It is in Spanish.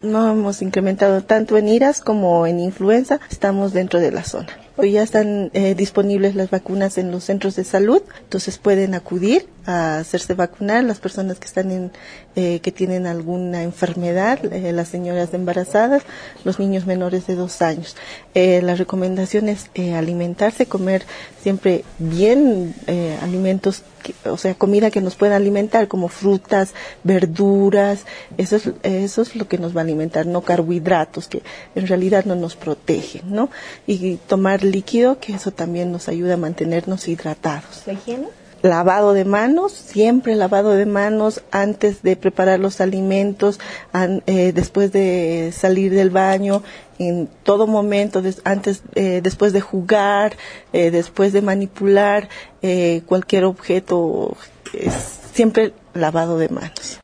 no hemos incrementado tanto en IRAS como en influenza, estamos dentro de la zona. Hoy ya están disponibles las vacunas en los centros de salud, entonces pueden acudir a hacerse vacunar las personas que están que tienen alguna enfermedad, las señoras embarazadas, los niños menores de 2 años. La recomendación es alimentarse, comer siempre bien alimentos, o sea, comida que nos pueda alimentar, como frutas, verduras, eso es lo que nos va a alimentar, no carbohidratos, que en realidad no nos protegen, ¿no? Y tomar líquido, que eso también nos ayuda a mantenernos hidratados. ¿La higiene? Lavado de manos, siempre lavado de manos antes de preparar los alimentos, después de salir del baño, en todo momento, después de jugar, después de manipular cualquier objeto, siempre lavado de manos.